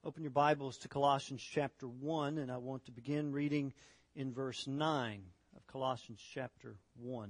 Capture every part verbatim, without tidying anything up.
Open your Bibles to Colossians chapter one, and I want to begin reading in verse nine of Colossians chapter one.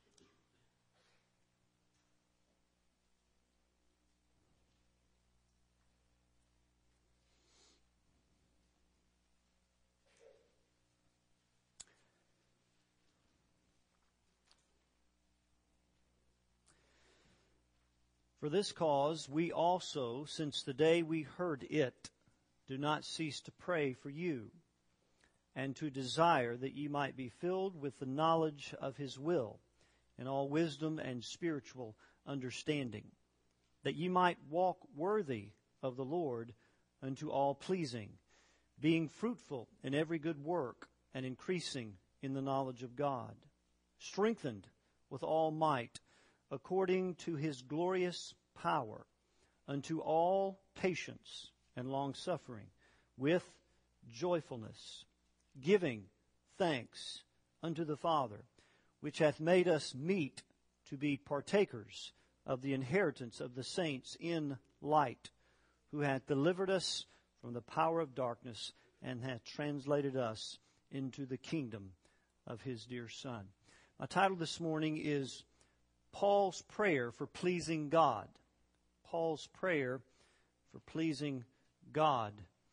For this cause we also, since the day we heard it, do not cease to pray for you, and to desire that ye might be filled with the knowledge of His will, in all wisdom and spiritual understanding, that ye might walk worthy of the Lord unto all pleasing, being fruitful in every good work, and increasing in the knowledge of God, strengthened with all might, according to His glorious power, unto all patience and long-suffering, with joyfulness, giving thanks unto the Father, which hath made us meet to be partakers of the inheritance of the saints in light, who hath delivered us from the power of darkness, and hath translated us into the kingdom of His dear Son. My title this morning is Paul's Prayer for Pleasing God. Paul's Prayer for Pleasing God.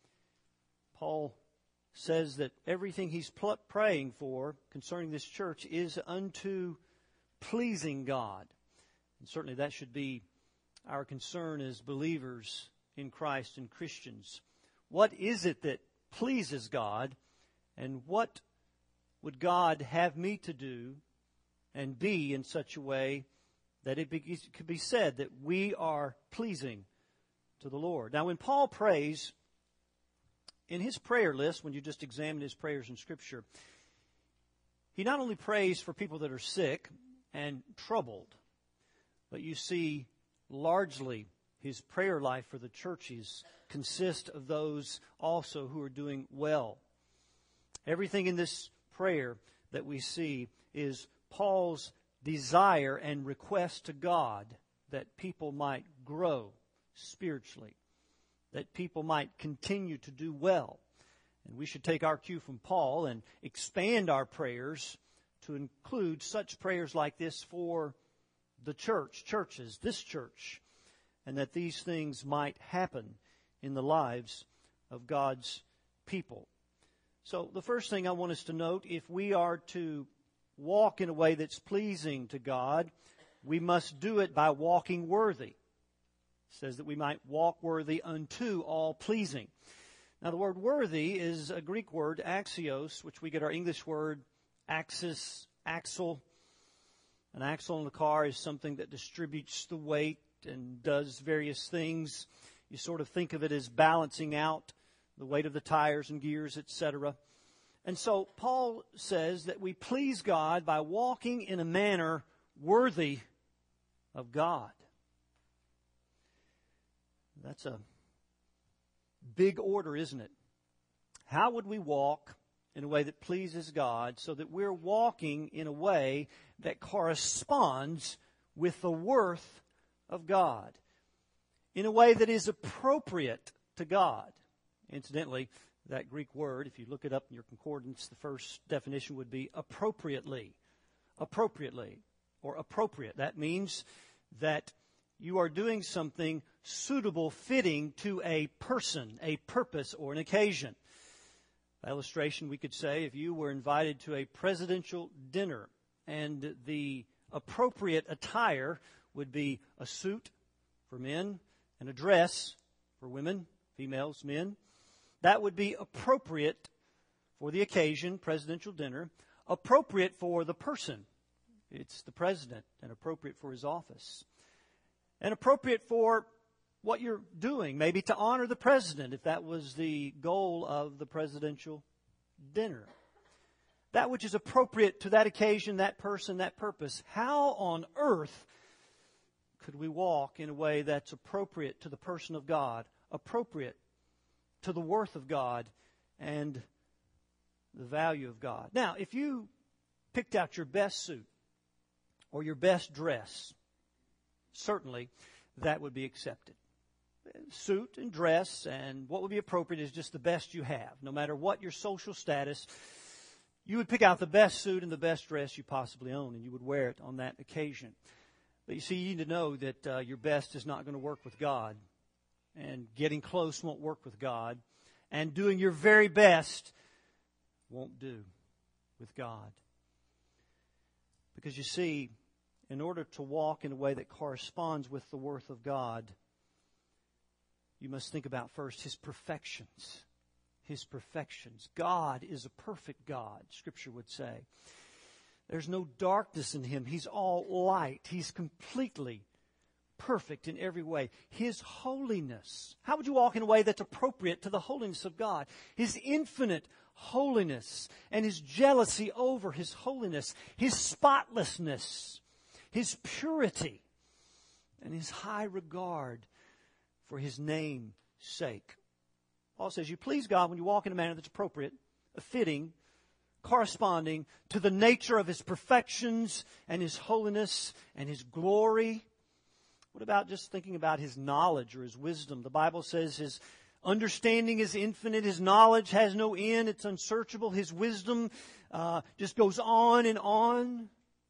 Paul says that everything he's pl- praying for concerning this church is unto pleasing God. And certainly that should be our concern as believers in Christ and Christians. What is it that pleases God, and what would God have me to do and be in such a way that it, be, it could be said that we are pleasing to the Lord? Now, when Paul prays, in his prayer list, when you just examine his prayers in Scripture, he not only prays for people that are sick and troubled, but you see largely his prayer life for the churches consists of those also who are doing well. Everything in this prayer that we see is Paul's desire and request to God that people might grow spiritually, that people might continue to do well. And we should take our cue from Paul and expand our prayers to include such prayers like this for the church, churches, this church, and that these things might happen in the lives of God's people. So the first thing I want us to note, if we are to walk in a way that's pleasing to God, we must do it by walking worthy. It says that we might walk worthy unto all pleasing. Now the word worthy is a Greek word, axios, which we get our English word axis, axle. An axle in the car is something that distributes the weight and does various things. You sort of think of it as balancing out the weight of the tires and gears, et cetera. And so Paul says that we please God by walking in a manner worthy of God. That's a big order, isn't it? How would we walk in a way that pleases God so that we're walking in a way that corresponds with the worth of God, in a way that is appropriate to God? Incidentally, that Greek word, if you look it up in your concordance, the first definition would be appropriately. Appropriately, or appropriate. That means that you are doing something suitable, fitting to a person, a purpose, or an occasion. By illustration, we could say if you were invited to a presidential dinner and the appropriate attire would be a suit for men and a dress for women, females, men. That would be appropriate for the occasion, presidential dinner, appropriate for the person. It's the president, and appropriate for his office. And appropriate for what you're doing, maybe to honor the president, if that was the goal of the presidential dinner. That which is appropriate to that occasion, that person, that purpose. How on earth could we walk in a way that's appropriate to the person of God, appropriate to the worth of God and the value of God? Now, if you picked out your best suit or your best dress, certainly that would be accepted. suit and dress, and what would be appropriate is just the best you have. No matter what your social status, you would pick out the best suit and the best dress you possibly own, and you would wear it on that occasion. But you see, you need to know that uh, your best is not going to work with God, and getting close won't work with God, and doing your very best won't do with God. Because you see, in order to walk in a way that corresponds with the worth of God, you must think about first His perfections. His perfections. God is a perfect God, Scripture would say. There's no darkness in Him. He's all light. He's completely perfect in every way. His holiness. How would you walk in a way that's appropriate to the holiness of God? His infinite holiness and His jealousy over His holiness. His spotlessness. His purity. And His high regard for His name's sake. Paul says you please God when you walk in a manner that's appropriate, fitting, corresponding to the nature of His perfections and His holiness and His glory. What about just thinking about His knowledge or His wisdom? The Bible says His understanding is infinite. His knowledge has no end. It's unsearchable. His wisdom uh, just goes on and on.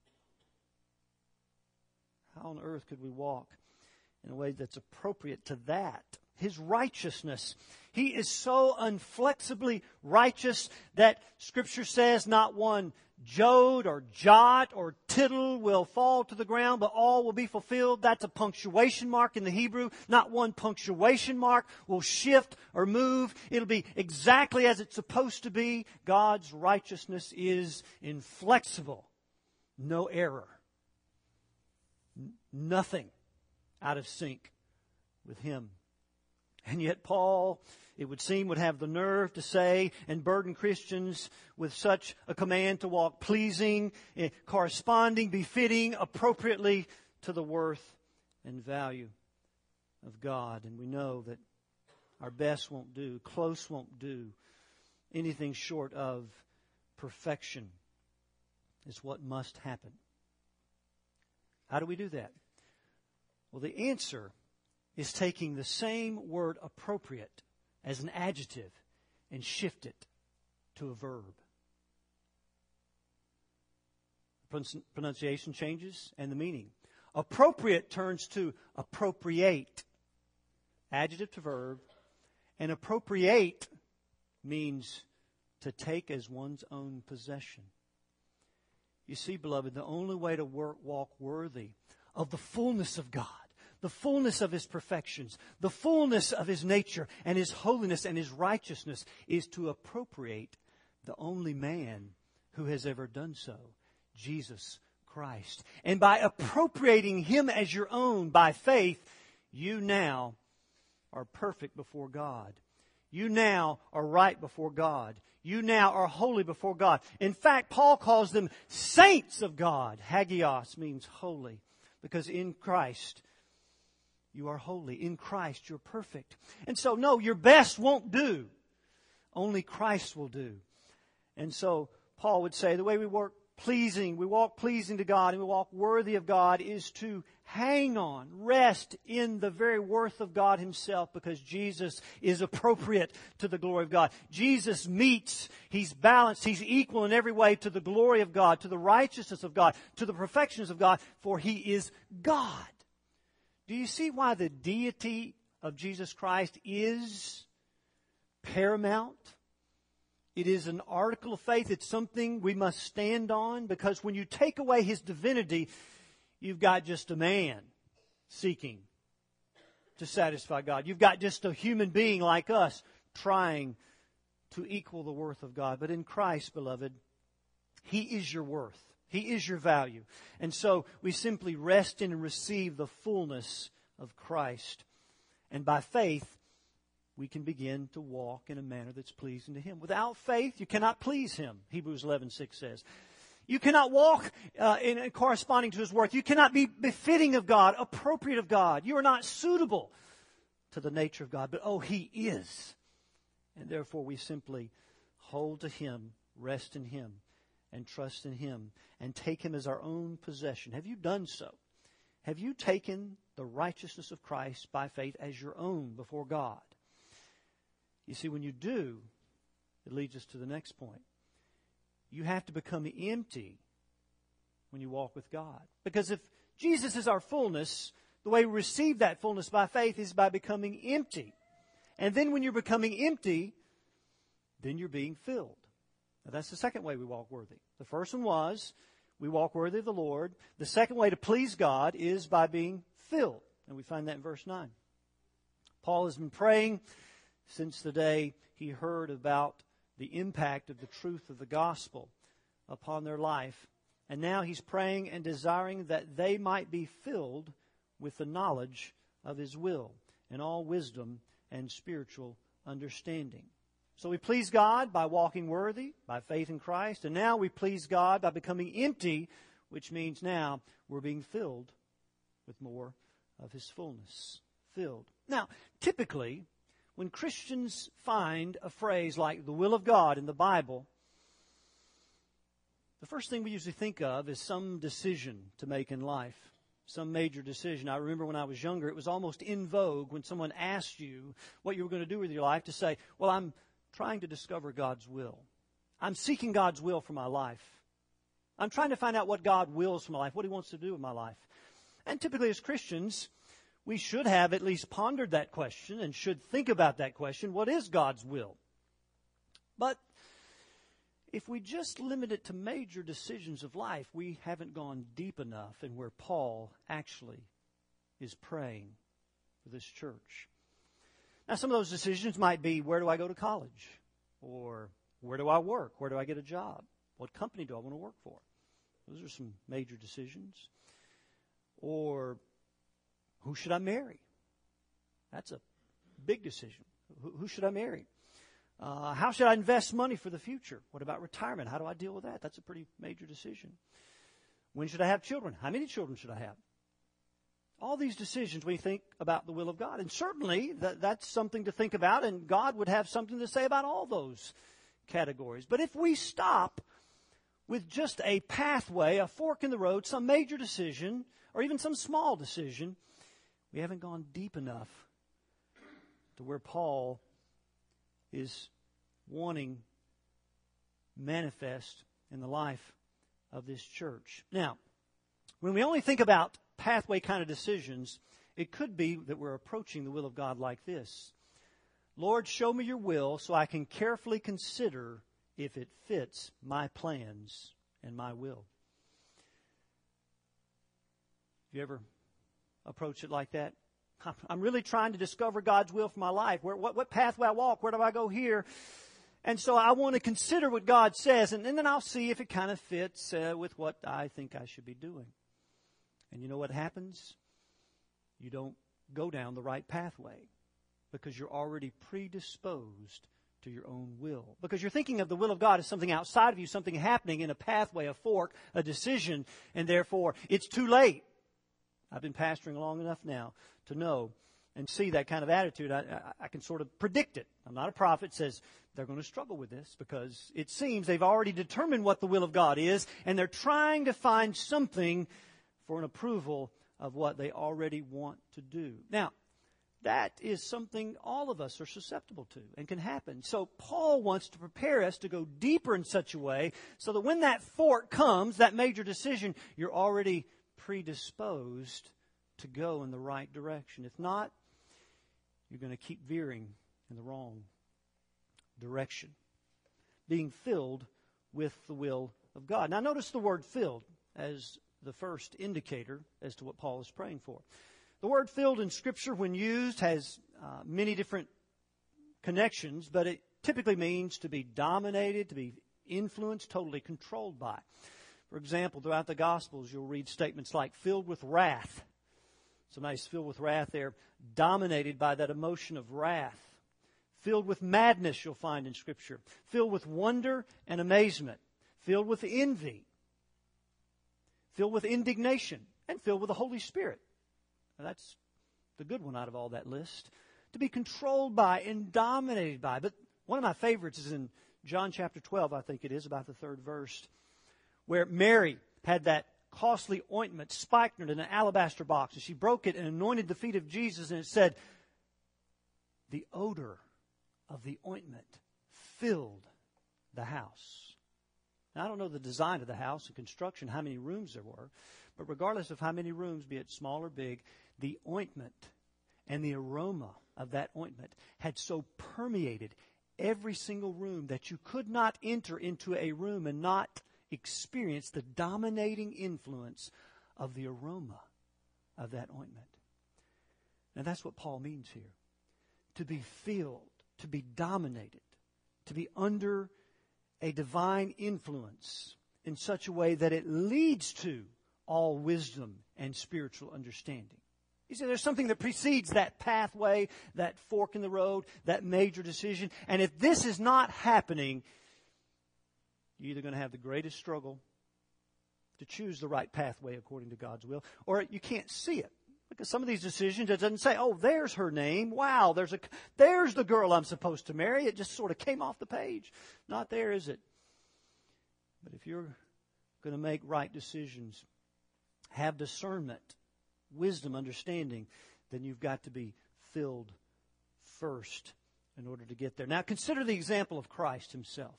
How on earth could we walk in a way that's appropriate to that? His righteousness. He is so inflexibly righteous that Scripture says not one jot or jot or tittle will fall to the ground, but all will be fulfilled. That's a punctuation mark in the Hebrew. Not one punctuation mark will shift or move. It'll be exactly as it's supposed to be. God's righteousness is inflexible. No error. N- nothing out of sync with Him. And yet Paul, it would seem, would have the nerve to say and burden Christians with such a command to walk pleasing, corresponding, befitting, appropriately to the worth and value of God. And we know that our best won't do, close won't do, anything short of perfection is what must happen. How do we do that? Well, the answer is taking the same word appropriate as an adjective and shift it to a verb. Pronunciation changes and the meaning. Appropriate turns to appropriate. Adjective to verb. And appropriate means to take as one's own possession. You see, beloved, the only way to work, walk worthy of the fullness of God, the fullness of His perfections, the fullness of His nature and His holiness and His righteousness is to appropriate the only man who has ever done so, Jesus Christ. And by appropriating Him as your own by faith, you now are perfect before God. You now are right before God. You now are holy before God. In fact, Paul calls them saints of God. Hagios means holy, because in Christ you are holy. In Christ you're perfect. And so, no, your best won't do. Only Christ will do. And so, Paul would say the way we work pleasing, we walk pleasing to God and we walk worthy of God is to hang on, rest in the very worth of God Himself, because Jesus is appropriate to the glory of God. Jesus meets, He's balanced, He's equal in every way to the glory of God, to the righteousness of God, to the perfections of God, for He is God. Do you see why the deity of Jesus Christ is paramount? It is an article of faith. It's something we must stand on, because when you take away His divinity, you've got just a man seeking to satisfy God. You've got just a human being like us trying to equal the worth of God. But in Christ, beloved, He is your worth. He is your value. And so we simply rest in and receive the fullness of Christ. And by faith, we can begin to walk in a manner that's pleasing to Him. Without faith, you cannot please Him, Hebrews eleven six says. You cannot walk uh, in, in corresponding to His worth. You cannot be befitting of God, appropriate of God. You are not suitable to the nature of God. But oh, He is. And therefore we simply hold to Him, rest in Him, and trust in Him, and take Him as our own possession. Have you done so? Have you taken the righteousness of Christ by faith as your own before God? You see, when you do, it leads us to the next point. You have to become empty when you walk with God. Because if Jesus is our fullness, the way we receive that fullness by faith is by becoming empty. And then when you're becoming empty, then you're being filled. Now that's the second way we walk worthy. The first one was, we walk worthy of the Lord. The second way to please God is by being filled. And we find that in verse nine. Paul has been praying since the day he heard about the impact of the truth of the gospel upon their life. And now he's praying and desiring that they might be filled with the knowledge of his will and all wisdom and spiritual understanding. So we please God by walking worthy, by faith in Christ. And now we please God by becoming empty, which means now we're being filled with more of his fullness. Filled. Now, typically, when Christians find a phrase like the will of God in the Bible, the first thing we usually think of is some decision to make in life, some major decision. I remember when I was younger, it was almost in vogue when someone asked you what you were going to do with your life to say, well, I'm trying to discover God's will. I'm seeking God's will for my life. I'm trying to find out what God wills for my life, what He wants to do with my life. And typically as Christians, we should have at least pondered that question and should think about that question. What is God's will? But if we just limit it to major decisions of life, we haven't gone deep enough in where Paul actually is praying for this church. Now, some of those decisions might be, where do I go to college? Or where do I work? Where do I get a job? What company do I want to work for? Those are some major decisions. Or who should I marry? That's a big decision. Who, who should I marry? Uh, how should I invest money for the future? What about retirement? How do I deal with that? That's a pretty major decision. When should I have children? How many children should I have? All these decisions we think about the will of God. And certainly that, that's something to think about, and God would have something to say about all those categories. But if we stop with just a pathway, a fork in the road, some major decision, or even some small decision, we haven't gone deep enough to where Paul is wanting manifest in the life of this church. Now, when we only think about pathway kind of decisions, it could be that we're approaching the will of God like this. Lord, show me your will so I can carefully consider if it fits my plans and my will. Have you ever approached it like that? I'm really trying to discover God's will for my life. Where, what, what pathway I walk? Where do I go here? And so I want to consider what God says, and, and then I'll see if it kind of fits uh, with what I think I should be doing. And you know what happens? You don't go down the right pathway because you're already predisposed to your own will. Because you're thinking of the will of God as something outside of you, something happening in a pathway, a fork, a decision, and therefore it's too late. I've been pastoring long enough now to know and see that kind of attitude. I, I, I can sort of predict it. I'm not a prophet. Says they're going to struggle with this because it seems they've already determined what the will of God is, and they're trying to find something for an approval of what they already want to do. Now, that is something all of us are susceptible to and can happen. So Paul wants to prepare us to go deeper in such a way so that when that fork comes, that major decision, you're already predisposed to go in the right direction. If not, you're going to keep veering in the wrong direction, being filled with the will of God. Now notice the word filled as the first indicator as to what Paul is praying for. The word filled in Scripture, when used, has uh, many different connections, but it typically means to be dominated, to be influenced, totally controlled by. For example, throughout the Gospels, you'll read statements like filled with wrath. Somebody's filled with wrath. They're dominated by that emotion of wrath. Filled with madness, you'll find in Scripture. Filled with wonder and amazement. Filled with envy. Filled with indignation. And filled with the Holy Spirit. Now, that's the good one out of all that list. To be controlled by and dominated by. But one of my favorites is in John chapter twelve, I think it is, about the third verse, where Mary had that costly ointment, spikenard in an alabaster box. And she broke it and anointed the feet of Jesus. And it said, the odor of the ointment filled the house. Now, I don't know the design of the house, the construction, how many rooms there were. But regardless of how many rooms, be it small or big, the ointment and the aroma of that ointment had so permeated every single room that you could not enter into a room and not experience the dominating influence of the aroma of that ointment. Now that's what Paul means here. To be filled, to be dominated, to be under a divine influence in such a way that it leads to all wisdom and spiritual understanding. You see, there's something that precedes that pathway, that fork in the road, that major decision. And if this is not happening, you're either going to have the greatest struggle to choose the right pathway according to God's will, or you can't see it. Because some of these decisions, it doesn't say, oh, there's her name. Wow, there's a, there's the girl I'm supposed to marry. It just sort of came off the page. Not there, is it? But if you're going to make right decisions, have discernment, wisdom, understanding, then you've got to be filled first in order to get there. Now consider the example of Christ himself.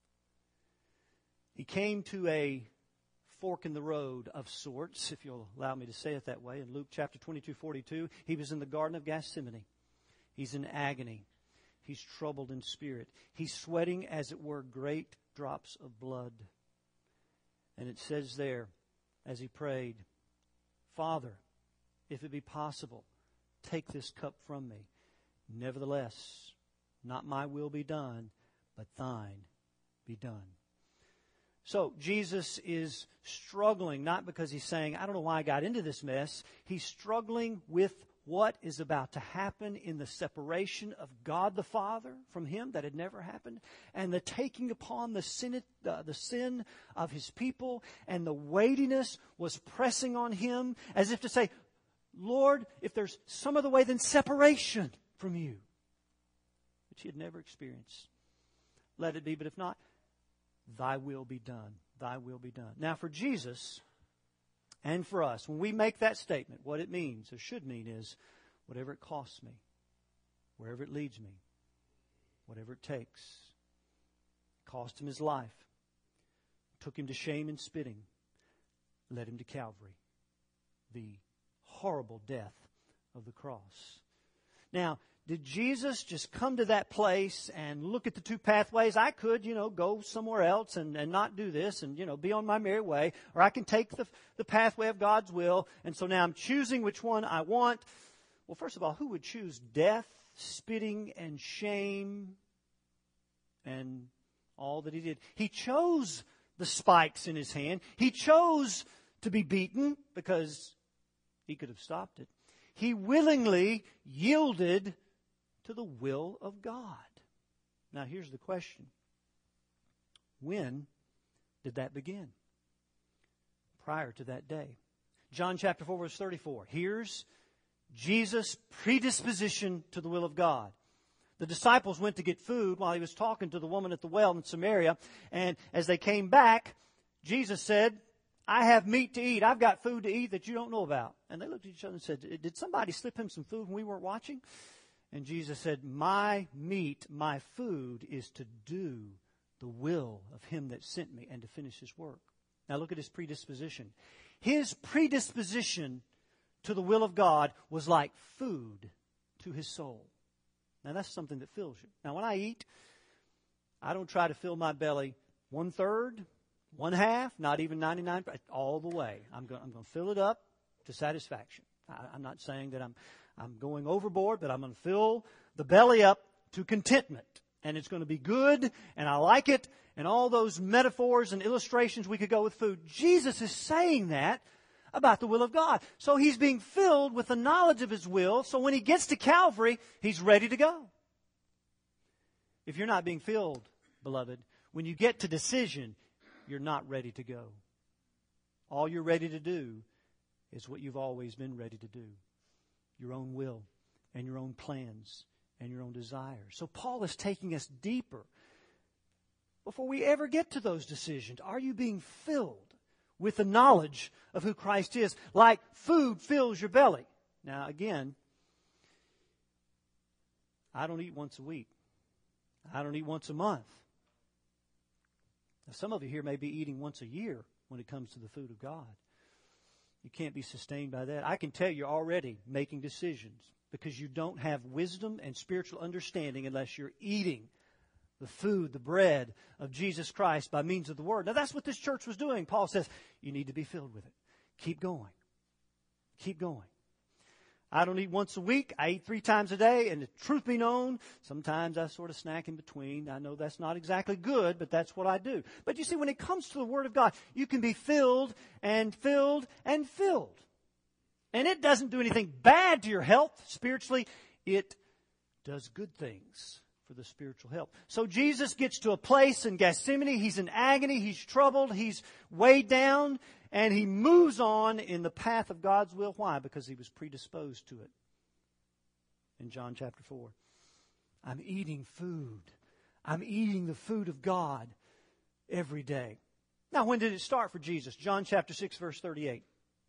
He came to a fork in the road of sorts, if you'll allow me to say it that way. In Luke chapter twenty-two forty-two, he was in the Garden of Gethsemane. He's in agony. He's troubled in spirit. He's sweating, as it were, great drops of blood. And it says there, as he prayed, Father, if it be possible, take this cup from me. Nevertheless, not my will be done, but thine be done. So Jesus is struggling, not because he's saying, I don't know why I got into this mess. He's struggling with what is about to happen in the separation of God the Father from him that had never happened, and the taking upon the sin, uh, the sin of his people, and the weightiness was pressing on him as if to say, Lord, if there's some other way than separation from you, which he had never experienced, let it be. But if not, thy will be done. Thy will be done. Now for Jesus and for us, when we make that statement, what it means or should mean is whatever it costs me, wherever it leads me, whatever it takes. It cost him his life. Took him to shame and spitting. Led him to Calvary. The horrible death of the cross. Now, did Jesus just come to that place and look at the two pathways? I could, you know, go somewhere else and, and not do this and, you know, be on my merry way. Or I can take the, the pathway of God's will. And so now I'm choosing which one I want. Well, first of all, who would choose death, spitting, and shame and all that he did? He chose the spikes in his hand. He chose to be beaten because he could have stopped it. He willingly yielded to the will of God. Now here's the question. When did that begin? Prior to that day. John chapter four verse thirty-four. Here's Jesus' predisposition to the will of God. The disciples went to get food while he was talking to the woman at the well in Samaria. And as they came back, Jesus said, I have meat to eat. I've got food to eat that you don't know about. And they looked at each other and said, did somebody slip him some food when we weren't watching? And Jesus said, my meat, my food is to do the will of him that sent me and to finish his work. Now look at his predisposition. His predisposition to the will of God was like food to his soul. Now that's something that fills you. Now when I eat, I don't try to fill my belly one third, one half, not even ninety-nine, all the way. I'm going, I'm going to fill it up to satisfaction. I, I'm not saying that I'm I'm going overboard, but I'm going to fill the belly up to contentment. And it's going to be good, and I like it, and all those metaphors and illustrations we could go with food. Jesus is saying that about the will of God. So he's being filled with the knowledge of his will, so when he gets to Calvary, he's ready to go. If you're not being filled, beloved, when you get to decision, you're not ready to go. All you're ready to do is what you've always been ready to do. Your own will and your own plans and your own desires. So Paul is taking us deeper before we ever get to those decisions. Are you being filled with the knowledge of who Christ is, like food fills your belly. Now, again, I don't eat once a week. I don't eat once a month. Now, some of you here may be eating once a year when it comes to the food of God. You can't be sustained by that. I can tell you're already making decisions because you don't have wisdom and spiritual understanding unless you're eating the food, the bread of Jesus Christ by means of the Word. Now, that's what this church was doing. Paul says, you need to be filled with it. Keep going. Keep going. I don't eat once a week. I eat three times a day. And the truth be known, sometimes I sort of snack in between. I know that's not exactly good, but that's what I do. But you see, when it comes to the Word of God, you can be filled and filled and filled. And it doesn't do anything bad to your health spiritually. It does good things for the spiritual health. So Jesus gets to a place in Gethsemane. He's in agony. He's troubled. He's weighed down. And he moves on in the path of God's will. Why? Because he was predisposed to it. In John chapter four. I'm eating food. I'm eating the food of God every day. Now, when did it start for Jesus? John chapter six, verse thirty-eight.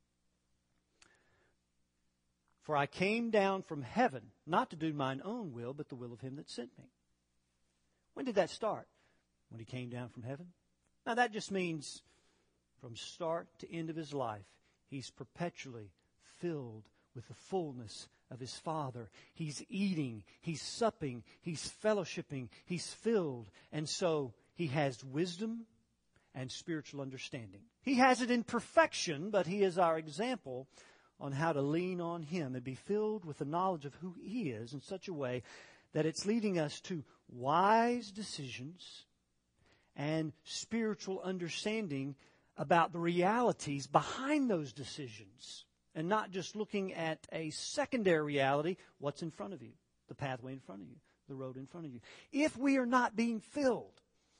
For I came down from heaven, not to do mine own will, but the will of him that sent me. When did that start? When he came down from heaven? Now, that just means from start to end of his life, he's perpetually filled with the fullness of his Father. He's eating, he's supping, he's fellowshipping, he's filled. And so he has wisdom and spiritual understanding. He has it in perfection, but he is our example on how to lean on him and be filled with the knowledge of who he is in such a way that it's leading us to wise decisions and spiritual understanding about the realities behind those decisions, and not just looking at a secondary reality, what's in front of you, the pathway in front of you, the road in front of you. If we are not being filled,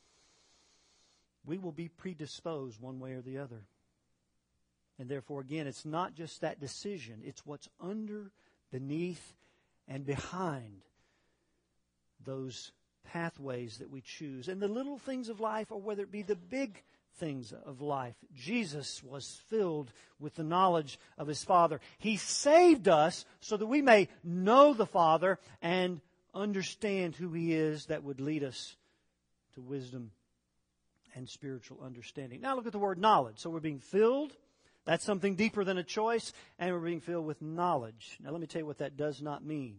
we will be predisposed one way or the other. And therefore, again, it's not just that decision, it's what's under, beneath, and behind those pathways that we choose. And the little things of life, or whether it be the big things of life. Jesus was filled with the knowledge of his Father. He saved us so that we may know the Father and understand who he is, that would lead us to wisdom and spiritual understanding. Now look at the word knowledge. So we're being filled. That's something deeper than a choice. And we're being filled with knowledge. Now let me tell you what that does not mean.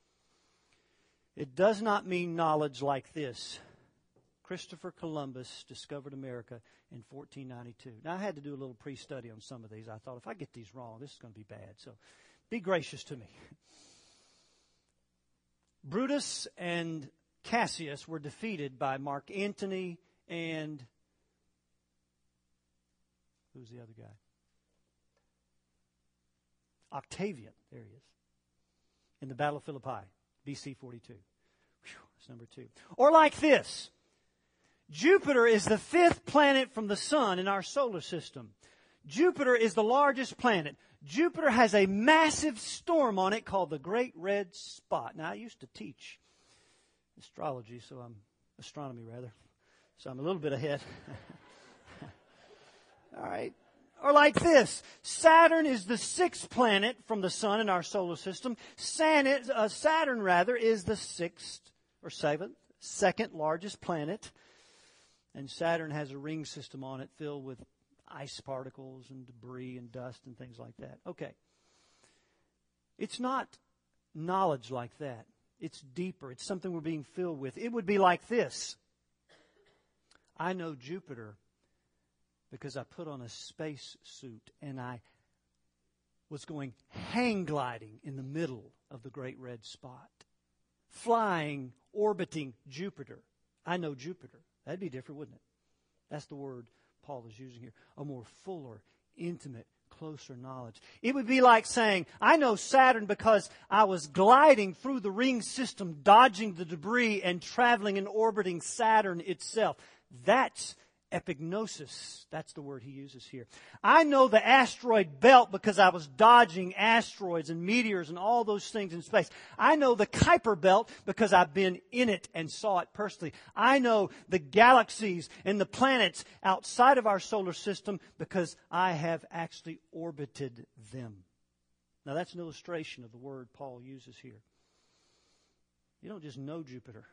It does not mean knowledge like this. Christopher Columbus discovered America in fourteen ninety-two. Now, I had to do a little pre-study on some of these. I thought, if I get these wrong, this is going to be bad. So, be gracious to me. Brutus and Cassius were defeated by Mark Antony and... who's the other guy? Octavian. There he is. In the Battle of Philippi, B C forty-two. Whew, that's number two. Or like this. Jupiter is the fifth planet from the sun in our solar system. Jupiter is the largest planet. Jupiter has a massive storm on it called the Great Red Spot. Now, I used to teach astrology, so I'm astronomy rather. So I'm a little bit ahead. All right. Or like this. Saturn is the sixth planet from the sun in our solar system. Saturn, uh, Saturn rather, is the sixth or seventh, second largest planet. And Saturn has a ring system on it filled with ice particles and debris and dust and things like that. Okay. It's not knowledge like that. It's deeper. It's something we're being filled with. It would be like this. I know Jupiter because I put on a space suit and I was going hang gliding in the middle of the Great Red Spot. Flying, orbiting Jupiter. I know Jupiter. That'd be different, wouldn't it? That's the word Paul is using here. A more fuller, intimate, closer knowledge. It would be like saying, I know Saturn because I was gliding through the ring system, dodging the debris and traveling and orbiting Saturn itself. That's epignosis. That's the word he uses here. I know the asteroid belt because I was dodging asteroids and meteors and all those things in space. I know the Kuiper belt because I've been in it and saw it personally. I know the galaxies and the planets outside of our solar system because I have actually orbited them. Now that's an illustration of the word Paul uses here. You don't just know Jupiter.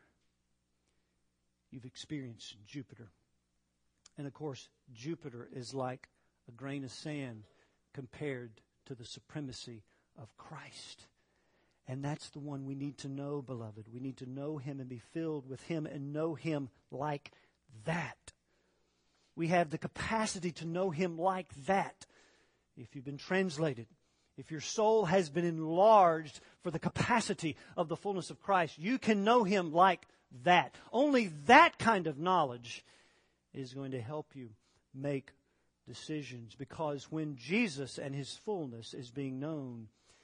You've experienced Jupiter. And of course, Jupiter is like a grain of sand compared to the supremacy of Christ. And that's the one we need to know, beloved. We need to know Him and be filled with Him and know Him like that. We have the capacity to know Him like that. If you've been translated, if your soul has been enlarged for the capacity of the fullness of Christ, you can know Him like that. Only that kind of knowledge is going to help you make decisions. Because when Jesus and His fullness is being known,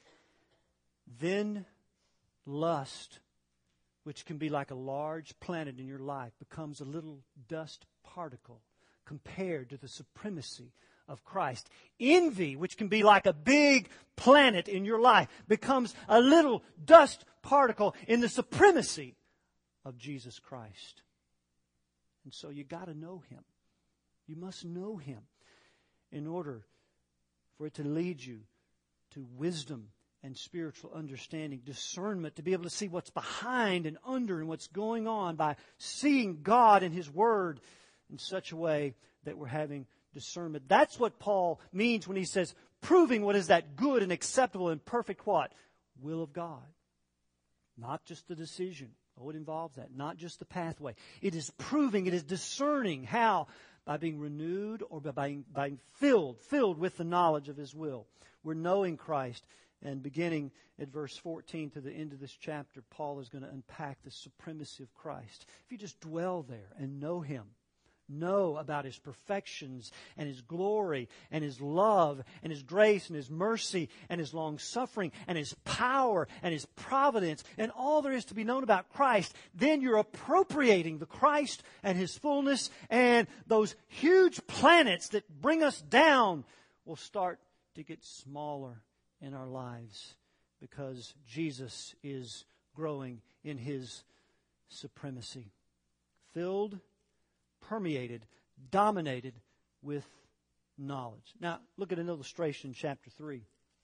then lust, which can be like a large planet in your life, becomes a little dust particle compared to the supremacy of Christ. Envy, which can be like a big planet in your life, becomes a little dust particle in the supremacy of Jesus Christ. And so you got to know Him. You must know Him in order for it to lead you to wisdom and spiritual understanding, discernment, to be able to see what's behind and under and what's going on by seeing God and His Word in such a way that we're having discernment. That's what Paul means when he says, proving what is that good and acceptable and perfect what? Will of God. Not just the decision. Oh, it involves that. Not just the pathway. It is proving, it is discerning. How? By being renewed or by being, by being filled, filled with the knowledge of His will. We're knowing Christ. And beginning at verse fourteen to the end of this chapter, Paul is going to unpack the supremacy of Christ. If you just dwell there and know Him, know about His perfections and His glory and His love and His grace and His mercy and His long-suffering and His power and His providence and all there is to be known about Christ, then you're appropriating the Christ and His fullness, and those huge planets that bring us down will start to get smaller in our lives because Jesus is growing in His supremacy. Filled, permeated, dominated with knowledge. Now, look at an illustration in chapter three.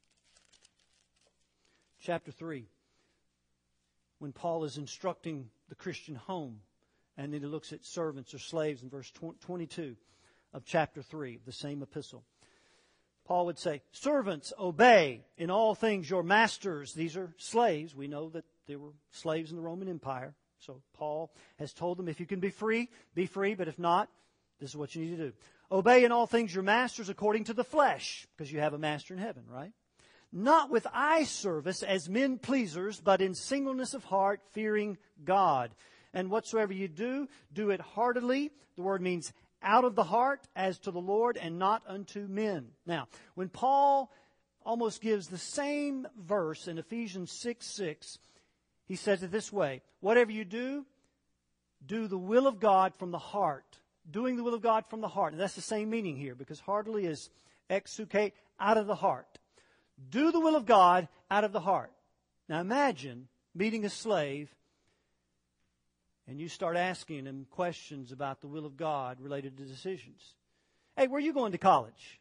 Chapter three, when Paul is instructing the Christian home, and then he looks at servants or slaves in verse twenty-two of chapter three of the same epistle. Paul would say, servants, obey in all things your masters. These are slaves. We know that there were slaves in the Roman Empire. So Paul has told them, if you can be free, be free. But if not, this is what you need to do. Obey in all things your masters according to the flesh, because you have a master in heaven, right? Not with eye service as men pleasers, but in singleness of heart, fearing God. And whatsoever you do, do it heartily. The word means out of the heart, as to the Lord, and not unto men. Now, when Paul almost gives the same verse in Ephesians six six, he says it this way: whatever you do, do the will of God from the heart. Doing the will of God from the heart. And that's the same meaning here, because heartily is exsucate, out of the heart. Do the will of God out of the heart. Now imagine meeting a slave and you start asking him questions about the will of God related to decisions. Hey, where are you going to college?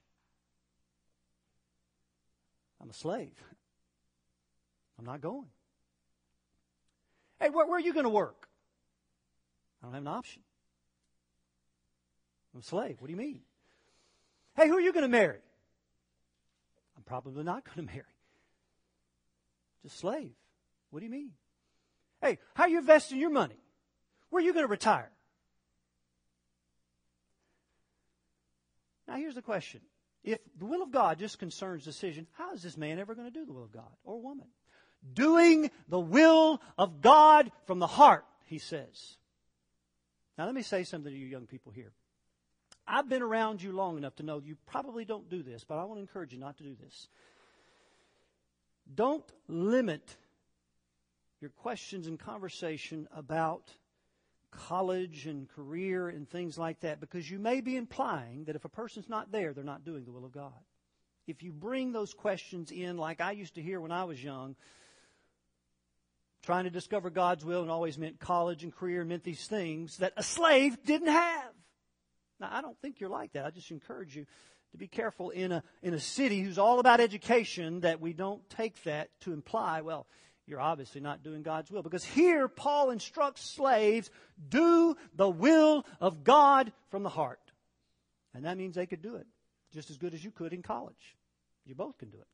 I'm a slave. I'm not going. Hey, where, where are you going to work? I don't have an option. I'm a slave. What do you mean? Hey, who are you going to marry? I'm probably not going to marry. Just slave. What do you mean? Hey, how are you investing your money? Where are you going to retire? Now here's the question. If the will of God just concerns decision, how is this man ever going to do the will of God, or woman? Doing the will of God from the heart, he says. Now let me say something to you young people here. I've been around you long enough to know you probably don't do this, but I want to encourage you not to do this. Don't limit your questions and conversation about college and career and things like that, because you may be implying that if a person's not there, they're not doing the will of God. If you bring those questions in, like I used to hear when I was young, trying to discover God's will and always meant college and career, meant these things that a slave didn't have. Now, I don't think you're like that. I just encourage you to be careful in a in a city who's all about education, that we don't take that to imply, well, you're obviously not doing God's will. Because here Paul instructs slaves, do the will of God from the heart. And that means they could do it just as good as you could in college. You both can do it.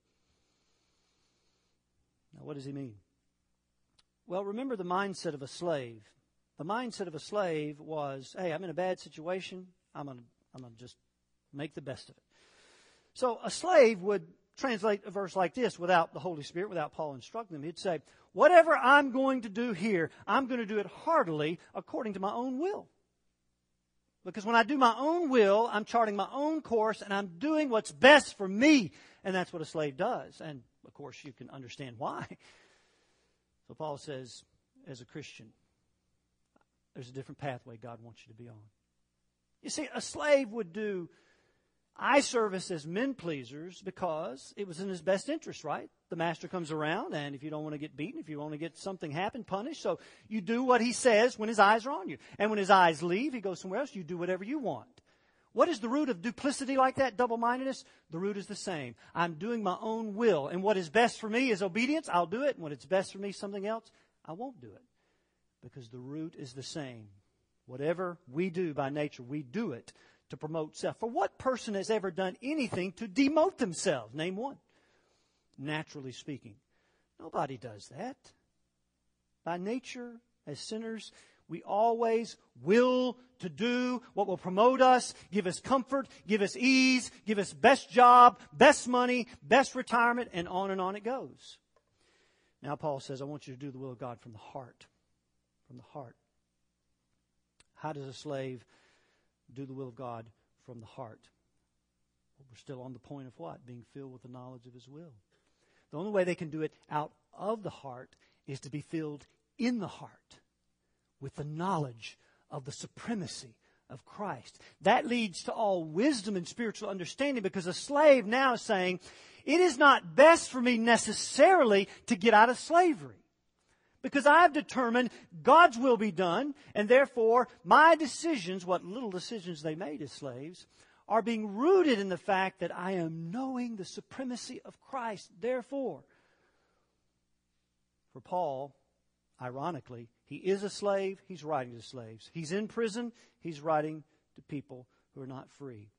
Now, what does he mean? Well, remember the mindset of a slave. The mindset of a slave was, hey, I'm in a bad situation. I'm going to I'm going to just make the best of it. So a slave would translate a verse like this without the Holy Spirit, without Paul instructing them. He'd say, whatever I'm going to do here, I'm going to do it heartily according to my own will. Because when I do my own will, I'm charting my own course and I'm doing what's best for me. And that's what a slave does. And, of course, you can understand why. So Paul says, as a Christian, there's a different pathway God wants you to be on. You see, a slave would do eye service as men pleasers because it was in his best interest, right? The master comes around, and if you don't want to get beaten, if you want to get something happen, punished, so you do what he says when his eyes are on you. And when his eyes leave, he goes somewhere else, you do whatever you want. What is the root of duplicity like that, double-mindedness? The root is the same. I'm doing my own will, and what is best for me is obedience. I'll do it, and when it's best for me, something else, I won't do it. Because the root is the same. Whatever we do by nature, we do it to promote self. For what person has ever done anything to demote themselves? Name one. Naturally speaking. Nobody does that. By nature, as sinners, we always will to do what will promote us, give us comfort, give us ease, give us best job, best money, best retirement, and on and on it goes. Now Paul says, I want you to do the will of God from the heart. From the heart. How does a slave do the will of God from the heart? Well, we're still on the point of what? Being filled with the knowledge of His will. The only way they can do it out of the heart is to be filled in the heart with the knowledge of the supremacy of Christ. That leads to all wisdom and spiritual understanding, because a slave now is saying, it is not best for me necessarily to get out of slavery. Because I've determined God's will be done, and therefore my decisions, what little decisions they made as slaves, are being rooted in the fact that I am knowing the supremacy of Christ. Therefore, for Paul, ironically, he is a slave, he's writing to slaves. He's in prison, he's writing to people who are not free.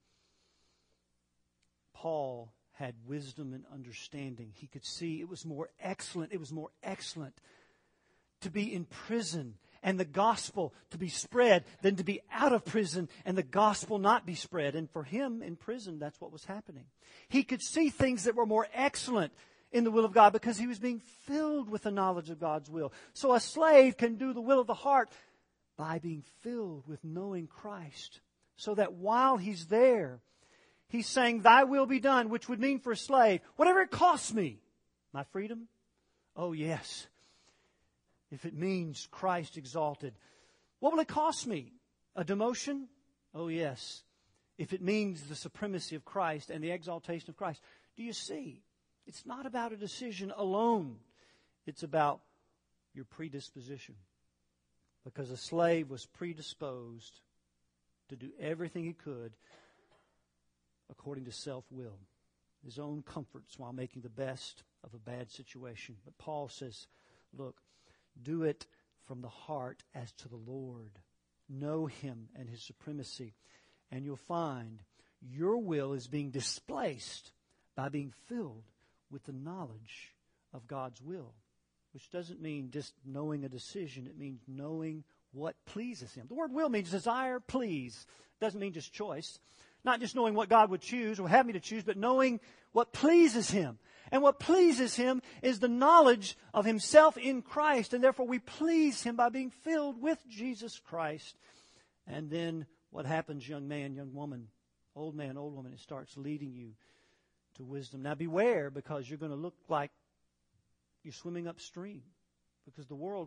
Paul had wisdom and understanding. He could see it was more excellent, it was more excellent to be in prison and the gospel to be spread than to be out of prison and the gospel not be spread. And for him in prison, that's what was happening. He could see things that were more excellent in the will of God because he was being filled with the knowledge of God's will. So a slave can do the will of the heart by being filled with knowing Christ, so that while he's there, he's saying, thy will be done, which would mean for a slave, whatever it costs me. My freedom? Oh, yes. If it means Christ exalted. What will it cost me? A demotion? Oh, yes. If it means the supremacy of Christ and the exaltation of Christ. Do you see? It's not about a decision alone. It's about your predisposition. Because a slave was predisposed to do everything he could according to self-will, his own comforts, while making the best of a bad situation. But Paul says, look, do it from the heart as to the Lord. Know Him and His supremacy. And you'll find your will is being displaced by being filled with the knowledge of God's will. Which doesn't mean just knowing a decision. It means knowing what pleases Him. The word will means desire, please. It doesn't mean just choice. Not just knowing what God would choose or have me to choose, but knowing what pleases Him. And what pleases Him is the knowledge of Himself in Christ. And therefore we please Him by being filled with Jesus Christ. And then what happens, young man, young woman, old man, old woman? It starts leading you to wisdom. Now beware, because you're going to look like you're swimming upstream. Because the world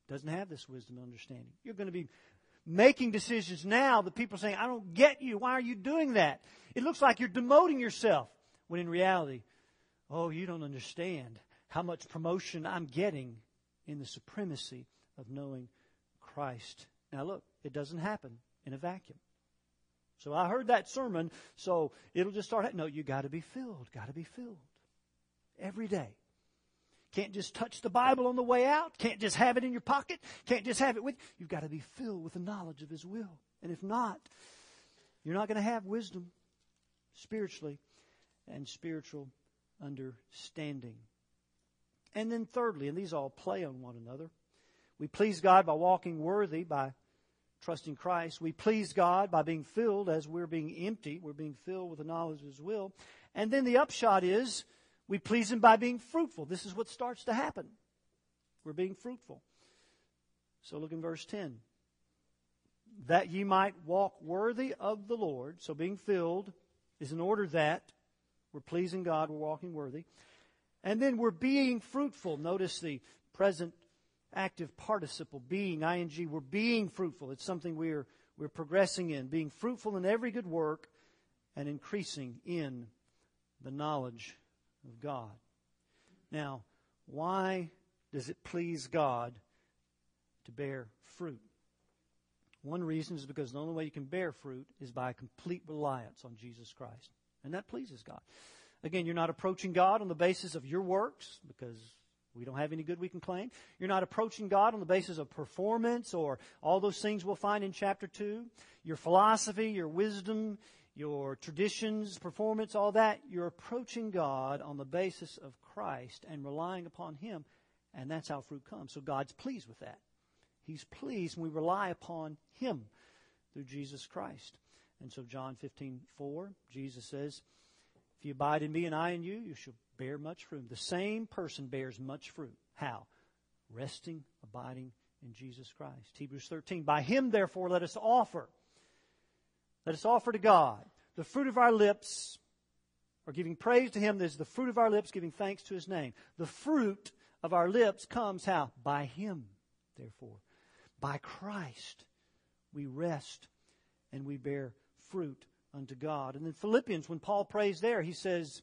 doesn't have this wisdom and understanding. You're going to be making decisions now that people are saying, I don't get you. Why are you doing that? It looks like you're demoting yourself. When in reality, oh, you don't understand how much promotion I'm getting in the supremacy of knowing Christ. Now look, it doesn't happen in a vacuum. So I heard that sermon, so it'll just start. No, you got to be filled. Got to be filled every day. Can't just touch the Bible on the way out. Can't just have it in your pocket. Can't just have it with you. You've got to be filled with the knowledge of His will. And if not, you're not going to have wisdom spiritually and spiritual understanding. And then thirdly, and these all play on one another, we please God by walking worthy, by trusting Christ. We please God by being filled as we're being empty. We're being filled with the knowledge of His will. And then the upshot is we please Him by being fruitful. This is what starts to happen. We're being fruitful. So look in verse ten. That ye might walk worthy of the Lord. So being filled is in order that we're pleasing God, we're walking worthy. And then we're being fruitful. Notice the present active participle, being, ing. We're being fruitful. It's something we're, we're progressing in. Being fruitful in every good work and increasing in the knowledge of God. Now, why does it please God to bear fruit? One reason is because the only way you can bear fruit is by complete reliance on Jesus Christ. And that pleases God. Again, you're not approaching God on the basis of your works, because we don't have any good we can claim. You're not approaching God on the basis of performance or all those things we'll find in chapter two. Your philosophy, your wisdom, your traditions, performance, all that. You're approaching God on the basis of Christ and relying upon Him. And that's how fruit comes. So God's pleased with that. He's pleased when we rely upon Him through Jesus Christ. And so John fifteen four, Jesus says, if you abide in me and I in you, you shall bear much fruit. The same person bears much fruit. How? Resting, abiding in Jesus Christ. Hebrews thirteen, by Him therefore let us offer. Let us offer to God the fruit of our lips, or giving praise to Him. This is the fruit of our lips, giving thanks to His name. The fruit of our lips comes how? By Him, therefore. By Christ we rest and we bear fruit unto God. And in Philippians, when Paul prays there, he says,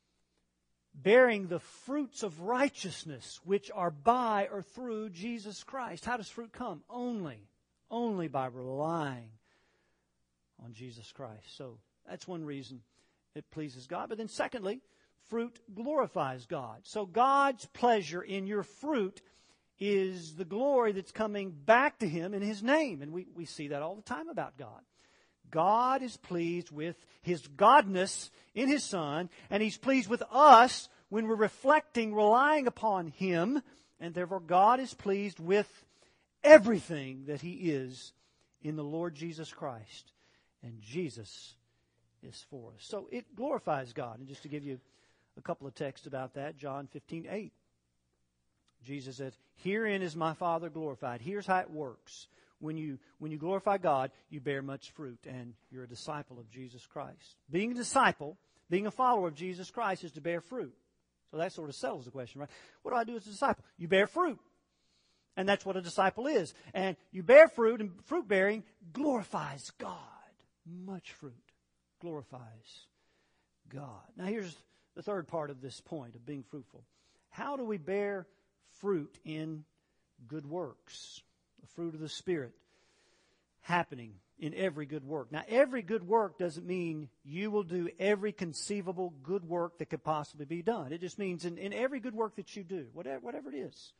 bearing the fruits of righteousness which are by or through Jesus Christ. How does fruit come? Only, only by relying on Jesus Christ. So that's one reason it pleases God. But then secondly, fruit glorifies God. So God's pleasure in your fruit is the glory that's coming back to Him in His name. And we, we see that all the time about God. God is pleased with His godness in His Son, and He's pleased with us when we're reflecting, relying upon Him, and therefore God is pleased with everything that He is in the Lord Jesus Christ. And Jesus is for us. So it glorifies God. And just to give you a couple of texts about that, John fifteen eight. Jesus said, herein is my Father glorified. Here's how it works. When you, when you glorify God, you bear much fruit, and you're a disciple of Jesus Christ. Being a disciple, being a follower of Jesus Christ, is to bear fruit. So that sort of settles the question, right? What do I do as a disciple? You bear fruit. And that's what a disciple is. And you bear fruit, and fruit bearing glorifies God. Much fruit glorifies God. Now here's the third part of this point of being fruitful. How do we bear fruit in good works? The fruit of the Spirit happening in every good work. Now, every good work doesn't mean you will do every conceivable good work that could possibly be done. It just means in, in every good work that you do, whatever, whatever it is,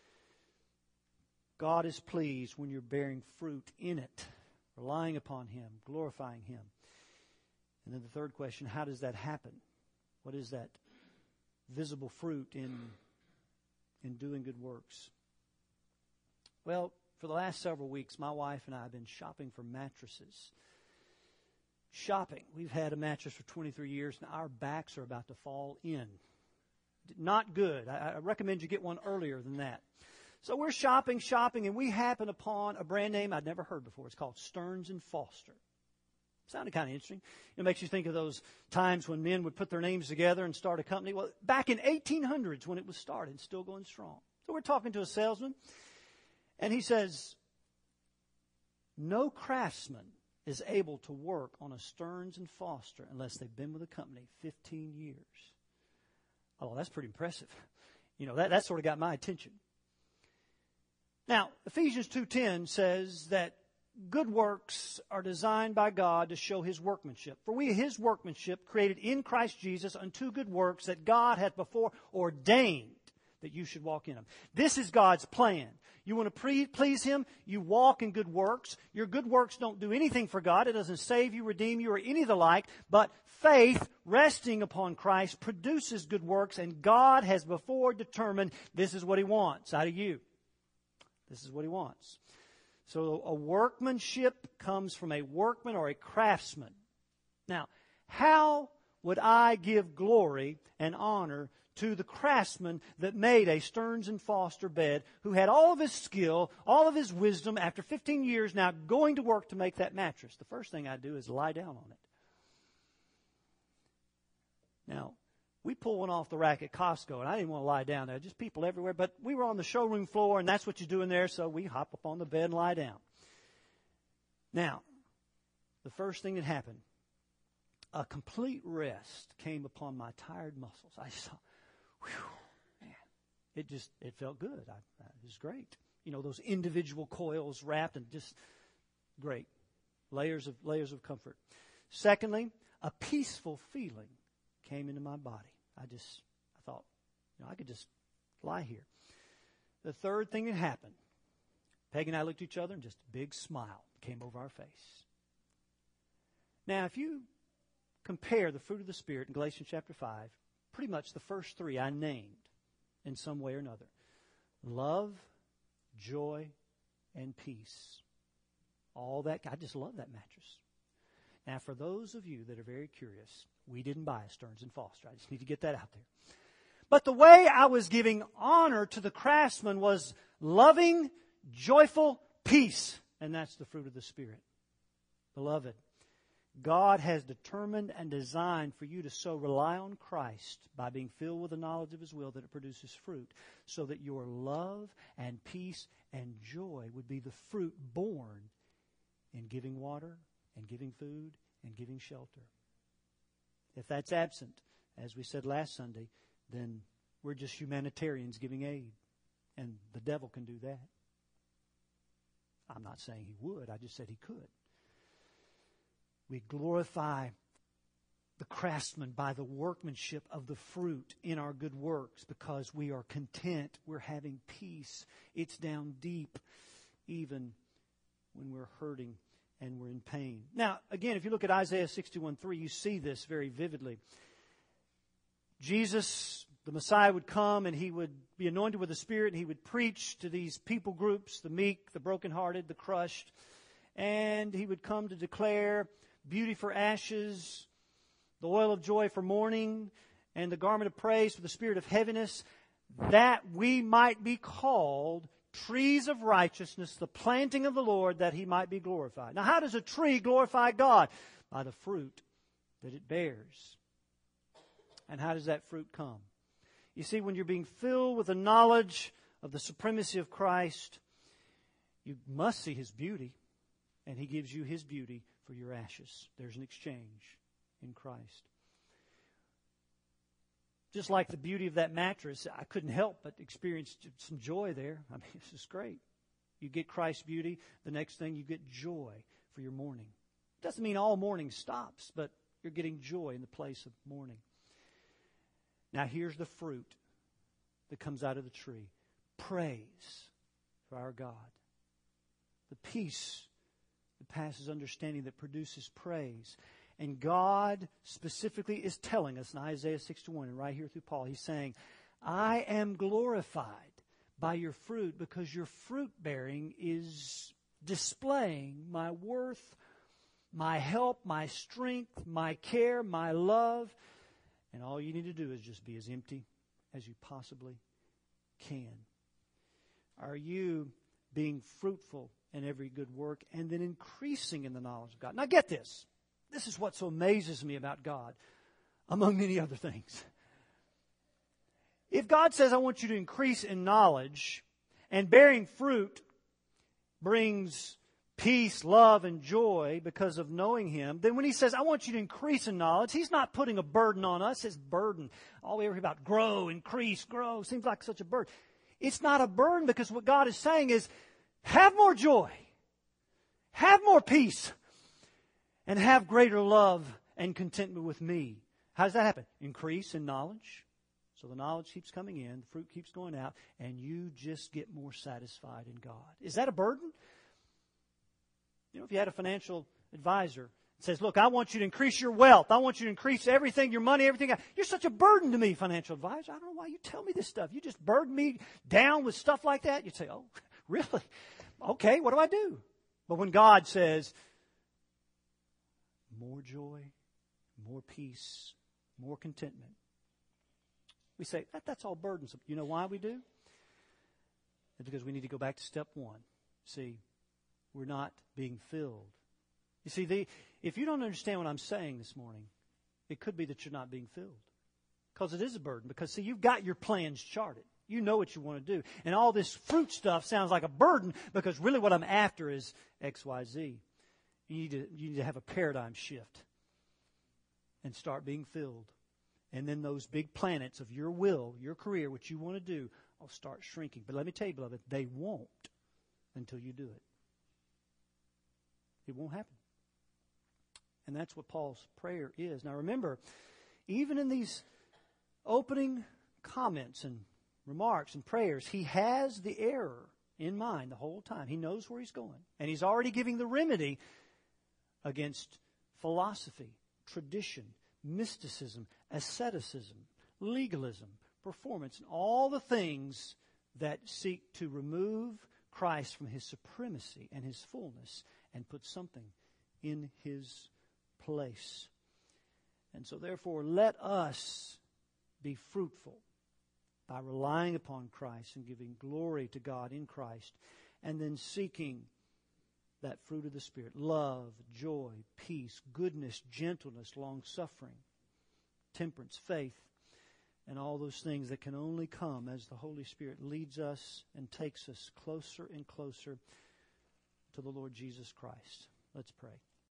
God is pleased when you're bearing fruit in it, relying upon Him, glorifying Him. And then the third question, how does that happen? What is that visible fruit in, in doing good works? Well, for the last several weeks, my wife and I have been shopping for mattresses. Shopping. We've had a mattress for twenty-three years, and our backs are about to fall in. Not good. I, I recommend you get one earlier than that. So we're shopping, shopping, and we happen upon a brand name I'd never heard before. It's called Stearns and Foster. Sounded kind of interesting. It makes you think of those times when men would put their names together and start a company. Well, back in eighteen hundreds when it was started, still going strong. So we're talking to a salesman. And he says, no craftsman is able to work on a Stearns and Foster unless they've been with the company fifteen years. Oh, that's pretty impressive. You know, that, that sort of got my attention. Now, Ephesians two ten says that good works are designed by God to show His workmanship. For we are His workmanship, created in Christ Jesus unto good works that God hath before ordained that you should walk in them. This is God's plan. You want to pre- please Him, you walk in good works. Your good works don't do anything for God. It doesn't save you, redeem you, or any of the like. But faith, resting upon Christ, produces good works, and God has before determined this is what He wants out of you. This is what He wants. So a workmanship comes from a workman or a craftsman. Now, how would I give glory and honor to the craftsman that made a Stearns and Foster bed, who had all of his skill, all of his wisdom, after fifteen years now going to work to make that mattress? The first thing I do is lie down on it. Now, we pulled one off the rack at Costco, and I didn't want to lie down there. Just people everywhere. But we were on the showroom floor, and that's what you do in there, so we hop up on the bed and lie down. Now, the first thing that happened, a complete rest came upon my tired muscles. I saw, whew, man, it just, it felt good. I, it was great. You know, those individual coils wrapped and just great. Layers of, layers of comfort. Secondly, a peaceful feeling came into my body. I just, I thought, you know, I could just lie here. The third thing that happened, Peg and I looked at each other and just a big smile came over our face. Now, if you compare the fruit of the Spirit in Galatians chapter five, pretty much the first three I named in some way or another. Love, joy, and peace. All that, I just love that mattress. Now, for those of you that are very curious, we didn't buy a Stearns and Foster. I just need to get that out there. But the way I was giving honor to the craftsman was loving, joyful peace. And that's the fruit of the Spirit. Beloved, God has determined and designed for you to so rely on Christ by being filled with the knowledge of His will that it produces fruit, so that your love and peace and joy would be the fruit born in giving water and giving food and giving shelter. If that's absent, as we said last Sunday, then we're just humanitarians giving aid. And the devil can do that. I'm not saying he would. I just said he could. We glorify the craftsman by the workmanship of the fruit in our good works because we are content. We're having peace. It's down deep even when we're hurting and we're in pain. Now, again, if you look at Isaiah sixty-one three, you see this very vividly. Jesus, the Messiah, would come and He would be anointed with the Spirit and He would preach to these people groups, the meek, the brokenhearted, the crushed. And He would come to declare beauty for ashes, the oil of joy for mourning, and the garment of praise for the spirit of heaviness, that we might be called trees of righteousness, the planting of the Lord, that He might be glorified. Now, how does a tree glorify God? By the fruit that it bears. And how does that fruit come? You see, when you're being filled with the knowledge of the supremacy of Christ, you must see His beauty, and He gives you His beauty for your ashes. There's an exchange in Christ. Just like the beauty of that mattress, I couldn't help but experience some joy there. I mean, this is great. You get Christ's beauty. The next thing, you get joy for your mourning. It doesn't mean all mourning stops, but you're getting joy in the place of mourning. Now, here's the fruit that comes out of the tree. Praise for our God. The peace that passes understanding, that produces praise. And God specifically is telling us in Isaiah sixty-one, and right here through Paul, He's saying, I am glorified by your fruit because your fruit bearing is displaying my worth, my help, my strength, my care, my love. And all you need to do is just be as empty as you possibly can. Are you being fruitful in every good work and then increasing in the knowledge of God? Now get this. This is what so amazes me about God, among many other things. If God says, I want you to increase in knowledge and bearing fruit brings peace, love, and joy because of knowing Him, then when He says, I want you to increase in knowledge, He's not putting a burden on us. His burden, all we ever hear about, grow, increase, grow, seems like such a burden. It's not a burden, because what God is saying is, have more joy, have more peace, and have greater love and contentment with me. How does that happen? Increase in knowledge. So the knowledge keeps coming in, the fruit keeps going out, and you just get more satisfied in God. Is that a burden? You know, if you had a financial advisor that says, look, I want you to increase your wealth. I want you to increase everything, your money, everything. You're such a burden to me, financial advisor. I don't know why you tell me this stuff. You just burden me down with stuff like that. You'd say, oh, really? Okay, what do I do? But when God says, more joy, more peace, more contentment, we say, that, that's all burdensome. You know why we do? It's because we need to go back to step one. See, we're not being filled. You see, the, if you don't understand what I'm saying this morning, it could be that you're not being filled. Because it is a burden. Because, see, you've got your plans charted. You know what you want to do. And all this fruit stuff sounds like a burden, because really what I'm after is X, Y, Z. You need to, you need to have a paradigm shift and start being filled. And then those big planets of your will, your career, what you want to do, will start shrinking. But let me tell you, beloved, they won't until you do it. It won't happen. And that's what Paul's prayer is. Now remember, even in these opening comments and remarks and prayers, he has the error in mind the whole time. He knows where he's going. And he's already giving the remedy against philosophy, tradition, mysticism, asceticism, legalism, performance, and all the things that seek to remove Christ from His supremacy and His fullness and put something in His place. And so therefore, let us be fruitful by relying upon Christ and giving glory to God in Christ, and then seeking that fruit of the Spirit: love, joy, peace, goodness, gentleness, long-suffering, temperance, faith, and all those things that can only come as the Holy Spirit leads us and takes us closer and closer to the Lord Jesus Christ. Let's pray.